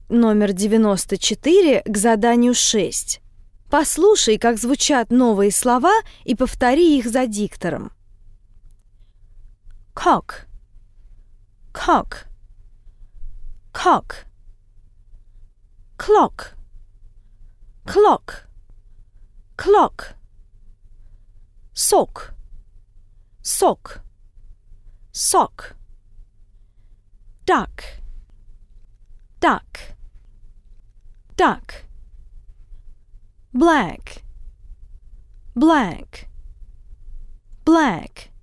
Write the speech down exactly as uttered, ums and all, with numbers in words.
номер девяносто четыре к заданию шесть. Послушай, как звучат новые слова, и повтори их за диктором. Cock, cock, cock. Clock, clock, clock. Sock, sock, sock. Duck, duck, duck. Black, black, black.